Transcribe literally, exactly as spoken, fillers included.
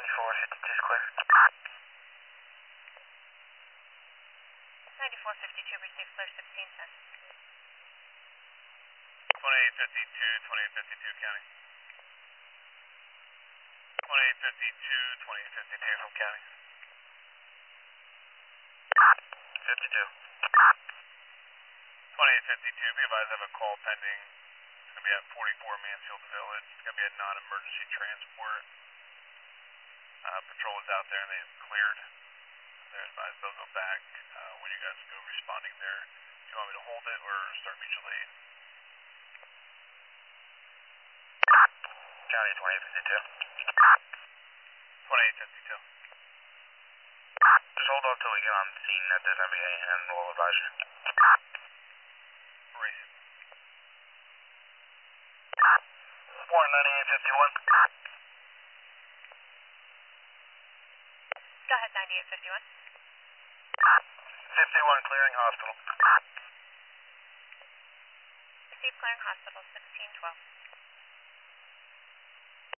ninety-four fifty-two is clear. ninety-four fifty-two, receive clear sixteen ten. twenty-eight fifty-two, twenty-eight fifty-two county. twenty-eight fifty-two, twenty-eight fifty-two from county. fifty-two. twenty-eight fifty-two, be advised I have a call pending. It's going to be at forty-four Mansfield Village. It's going to be a non-emergency transport. Uh, patrol is out there and they have cleared. They're advised they'll go back uh, when you guys go responding there. Do you want me to hold it or start mutual aid? County twenty-eight fifty-two. twenty-eight fifty-two. Just hold off till we get on scene at this M B A and we'll advise you. Racing. Warren ninety-eight fifty-one. Go ahead, ninety-eight fifty-one. fifty-one clearing hospital. Receive clearing hospital, sixteen twelve.